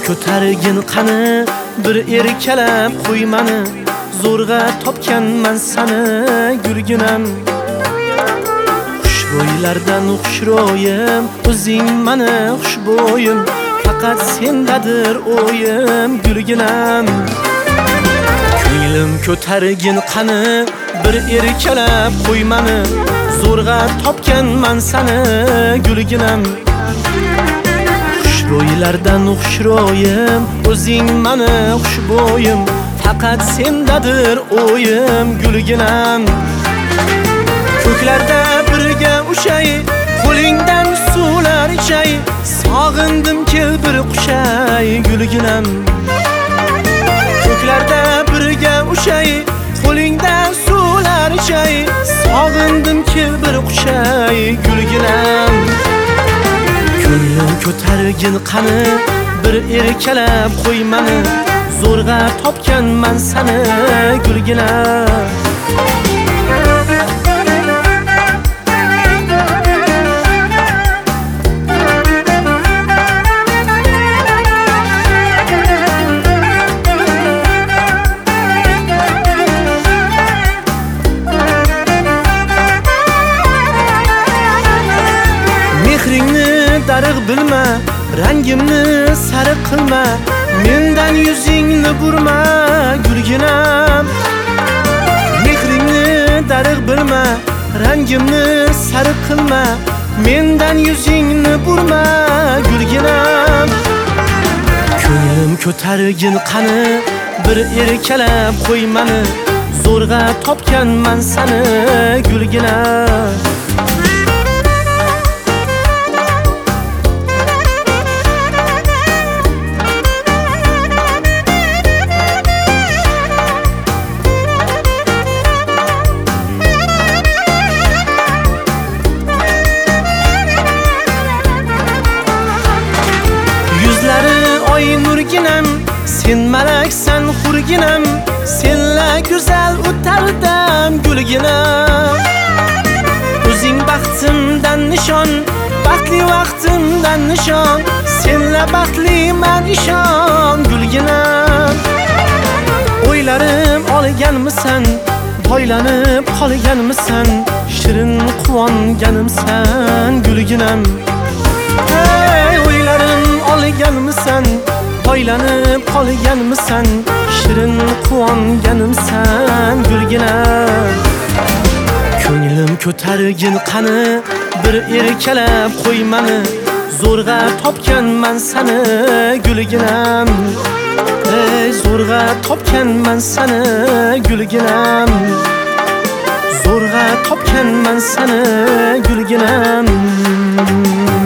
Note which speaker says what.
Speaker 1: ko'targin qani bir erkalab qo'ymani zo'rg'a topganman sani gulginam xushbo'ylardan xushro'yim o'zing mani xushbo'yim faqat sendadir o'yim gulginam ko'nglim ko'targin qani bir erkalab qo'ymani zo'rg'a topganman sani gulginam xushro'ylardan xushro'yim o'zing mani xushbo'yim faqat sendadir o'yim gulginam ko'klarda birga ushay qo'lingdan suvlar ichay sog'indim kel bir qushay gulginam ko'klarda birga ushay qo'lingdan suvlar ichay sog'indim kel bir qushay gulginam ko'nglim ko'targin qani bir erkalab qo'ymani zo'rg'a topganman sani gulginam mehringni darigʼ bilma rangimni sariq qilma mendan yuzingni burma gulginam mehringni darigʼ bilma rangimni sariq qilma mendan yuzingni burma gulginam ko'nglim ko'targin qani bir erkalab qo'ymani zo'rg'a topganman sani gulginam nurginam sen malaksan hurginam senla go'zal o'tardim gulginam o'zing baxtimdan nishon baxtli vaqtimdan nishon senla baxtliman ishon gulginam o'ylarim olganmisan boylanib qolganmisan shirin quvonganimsan gulginam o'ylarim olganmisan boylanib qolganmisan shirin quvonganimsan gulginam ko'nglim ko'targin qani bir erkalab qo'ymani zo'rg'a topganman sani gulginam zo'rg'a topganman sani gulginam zo'rg'a topganman sani gulginam